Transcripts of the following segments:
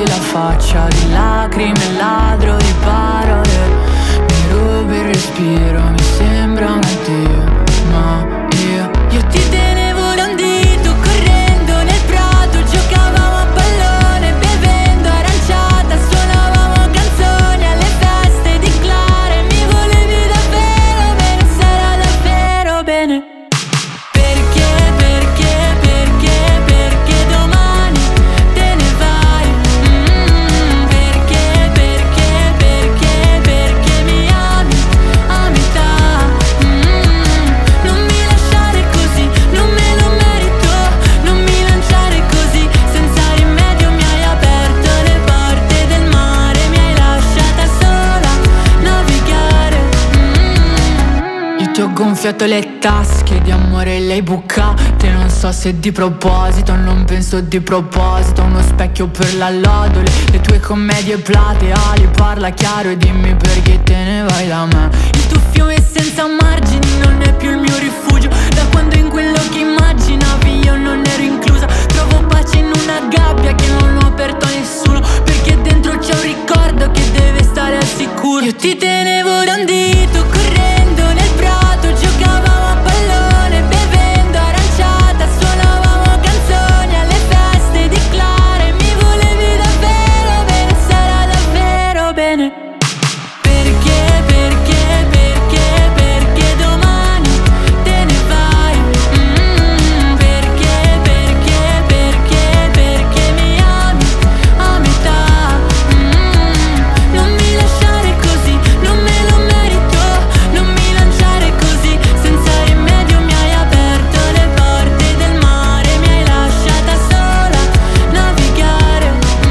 la faccia di lacrime, ladro di parole. Mi rubi il respiro, mi sembra un addio. Ma io ti tenevo da un dito, correndo nel prato, giocavamo a pallone, bevendo aranciata, suonavamo canzoni alle feste di Clara. E mi volevi davvero bene, sarà davvero bene. Perché domani te ne vai? Perché mi ami a metà? Non mi lasciare così, non me lo merito. Non mi lanciare così, senza rimedio mi hai aperto le porte del mare. Mi hai lasciata sola navigare. Io ti ho gonfiato le tasche di amore, le hai bucate. Non so se di proposito, non penso di proposito. Uno specchio per la lodole, le tue commedie plateali. Parla chiaro e dimmi perché te ne vai da me. Il tuo fiume senza margini non è più il mio rifugio. Da quando in quello che immaginavi io non ero inclusa. Trovo pace in una gabbia che non ho aperto a nessuno, perché dentro c'è un ricordo che deve stare al sicuro. Io ti tenevo da un dito, correndo nel prato, giocavamo a pallone, bevendo aranciata, suonavamo canzoni alle feste di Clara. E mi volevi davvero bene, sarà davvero bene. Perché domani te ne vai? Perché mi ami a metà? Non mi lasciare così, non me lo merito. Non mi lanciare così, senza rimedio mi hai aperto le porte del mare. Mi hai lasciata sola navigare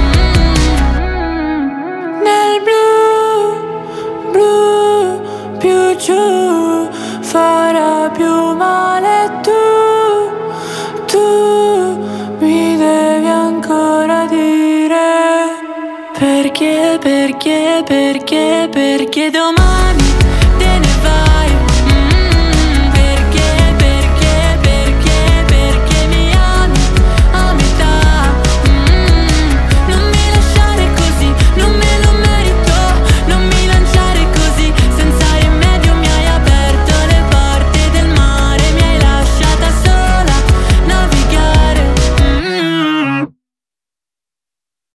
nel blu, blu, più giù farà più male. Tu mi devi ancora dire perché domani